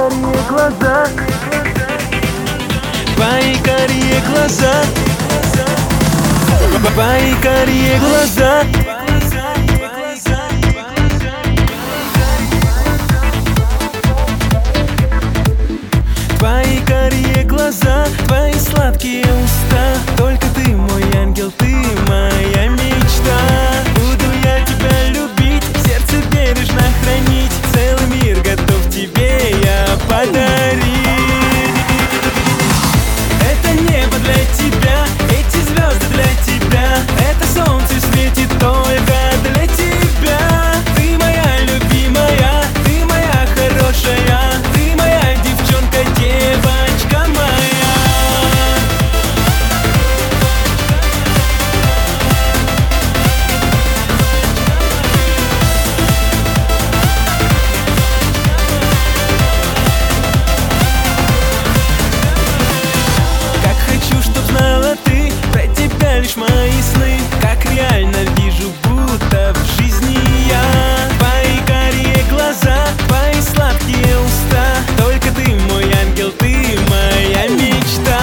карие глаза, твои карие глаза, твои карие глаза. Твои карие глаза, твои сладкие уста. Только ты мой ангел, ты моя мечта. Буду я тебя любить, в сердце бережно хранить. Целый мир готов тебе я подарить. Это небо для тебя, эти звезды для тебя. Это солнце светит только для тебя. Ты моя любимая, ты моя хорошая, ты моя девчонка, девочка моя. Как хочу, чтоб знала ты, про тебя лишь мои сны. Как реально вижу, будто в жизни я. Твои карие глаза, твои сладкие уста. Только ты мой ангел, ты моя мечта.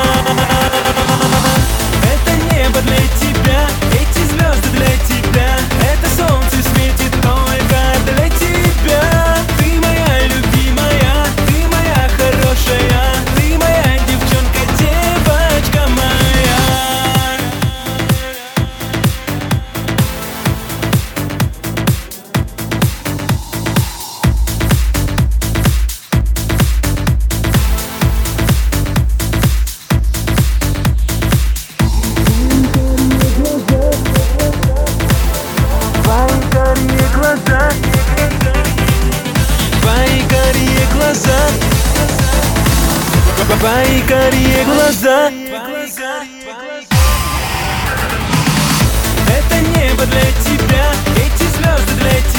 Это небо для тебя, эти звезды для тебя. Это солнце светит только для тебя. Ты моя любимая, ты моя хорошая, ты моя девчонка, девочка моя. твои карие глаза, Твои карие глаза, твои карие глаза. Это небо для тебя, эти звезды для тебя.